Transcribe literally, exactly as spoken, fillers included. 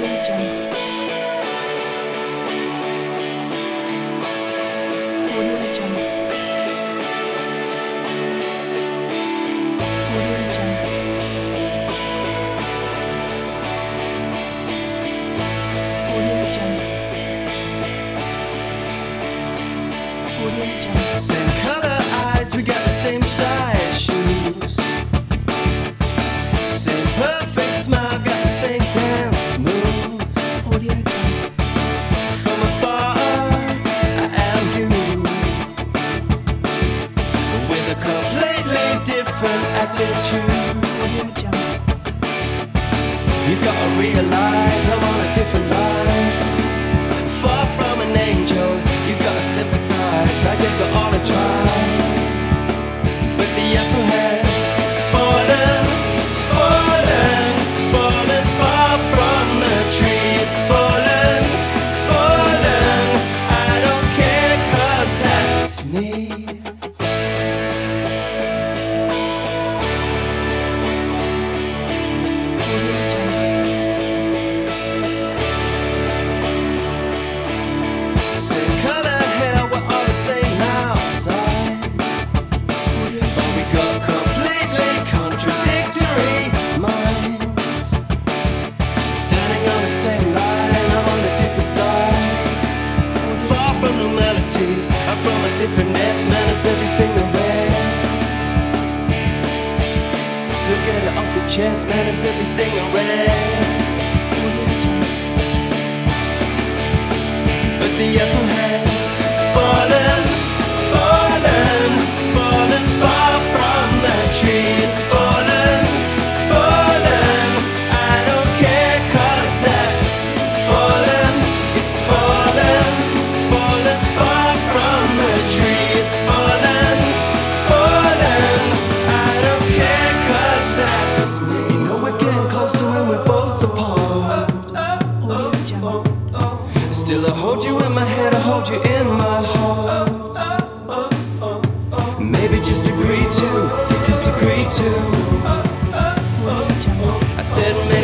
Same color eyes, we got the same size shoes. Same perfect smile, got the same dance moves. From afar, I am you, with a completely different attitude. You gotta realize I'm on a different line. Far from an angel, you gotta sympathize. I gave it all a try, but the apple has fallen, fallen, fallen far from the tree. It's fallen, fallen. I don't care, 'cause that's me. Same color hair, we're all the same outside, but we got completely contradictory minds. Standing on the same line, I'm on a different side. Far from normality, I'm from a different nest. Man, it's everything the rest. So get it off your chest, man, it's everything the rest. But the apple has fallen, fallen, fallen far from the tree. It's fallen, fallen. I don't care, 'cause that's fallen. It's fallen, fallen far from the tree. It's fallen, fallen. I don't care, 'cause that's me. You know we're getting closer when we're both apart. Still I hold you in my head, I hold you in my heart. Maybe just agree to, to disagree to. I said maybe